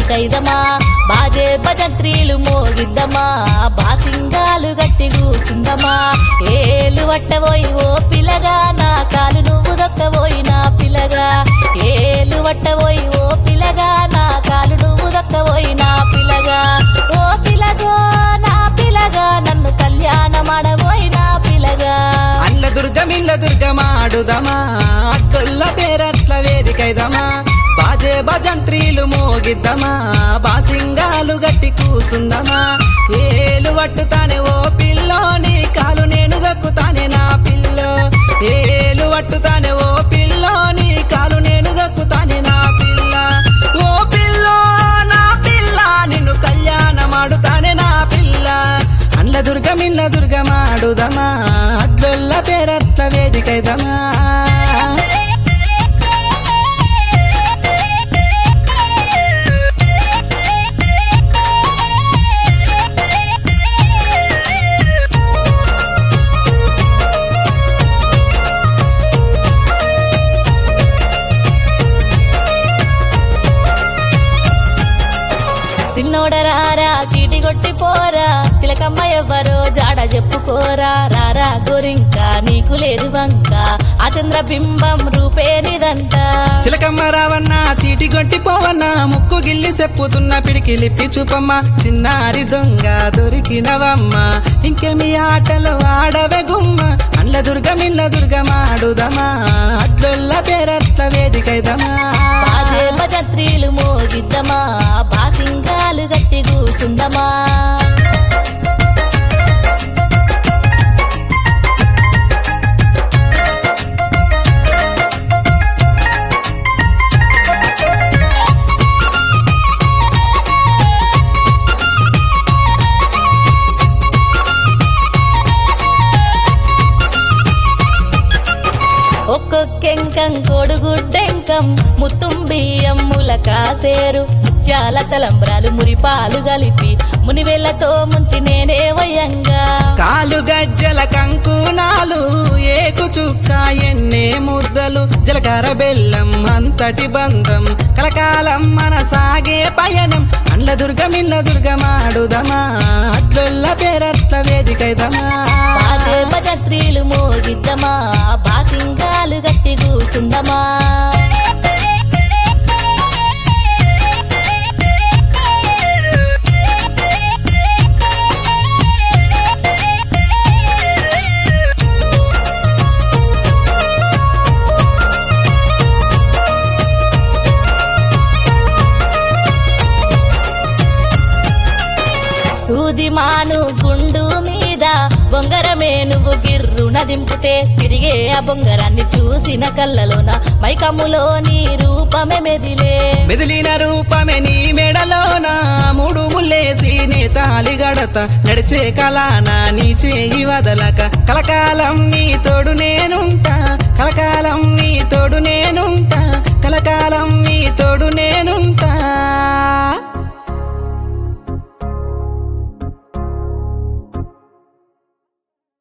వేదికైదమా బాజే భజంత్రీలు మోగిద్దమా బాసింగాలు గట్టి కూసిందమా ఏలు వట్టబోయి ఓ పిల్లగా నా కాలు నువ్వు దొక్కబోయి నా పిల్లగా ఏలు వట్టబోయి ఓ పిల్లగా నా కాలు నువ్వు దొక్కబోయి నా పిల్లగా ఓ పిల్లగో నా పిల్లగా నన్ను కళ్యాణమాడబోయి నా పిల్లగా అండ్ల దుర్గమాడుదమా అడ్డుల్ల పేరట్ల వేదికైదమా బాజే భజంత్రీలు మోగిద్దమా బాసింగాలు గట్టి కూసుందమా ఏలు వట్టుతానే ఓ పిల్లో నీ కాలు నేను దక్కుతానే నా పిల్లో ఏలు వట్టుతానే ఓ పిల్లో నీ కాలు నేను దక్కుతానే నా పిల్ల ఓ పిల్లో నా పిల్ల నిన్ను కళ్యాణమాడుతానే నా పిల్ల అండ్ల దుర్గమాడుదమా అడ్లుల్ల పేరట్ల వేదికైదమా సిన్నోడరారా సీటి కొట్టి పోరా సిలకమ్మ ఎవ్వరో జాడ చెప్పుకోరా రారా గోరింక నీకు లేదు వంక ఆ చంద్రబింబం రూపేనిదంట చిలకమ్మ రావన్న చీటి కొట్టి పోవన్న ముక్కు గిల్లి చెప్పుతున్న పిడికిలిప్పి చూపమ్మ చిన్నారి దొంగ దొరికినవమ్మ ఇంకేమి ఆటలు ఆడవే గుమ్మ అండ్ల దుర్గమాడుదమా అడ్లుల్ల పేరట్ల వేదికైదమా బాజే భజంత్రీలు మోగిద్దమా బాసింగాలు గట్టి కూసుందమా ఒక్కొక్కెంకం కొడుగుడ్డెంకం ముత్తుంబియ్యం ములకాసేరు ముత్యాల తలంబ్రాలు మురిపాలు కలిపి మునివెళ్లతో ముంచి నేనే వయంగా కాలు గజ్జల కంకునాలు ఏకు చుక్క ఎన్నే ముద్దలు జలకర బెల్లం అంతటి బంధం కలకాలం మన సాగే పయనం అండ్ల దుర్గమాడుదమా అడ్లుల్ల పేరట్ల వేదికైదమా బాజే భజంత్రీలు మోగిద్దమా బాసింగాలు గట్టి కూసుందమా సూదిమాను గుండు మీద బొంగరమే నువ్వు గిర్రున దింపితే తిరిగే ఆ బొంగరాన్ని చూసిన కళ్ళలోన మైకమ్ములో నీ రూపమే మెదిలిన రూపమే నీ మెడలోన మూడు ముల్లేసి నీ తాలి గడత నడిచే కలానా నీ చేయి వదలక కలకాలం నీ తోడు నేనుంటా కలకాలం నీ తోడు నేనుంటా కలకాలం నీ తోడు నేనుంటా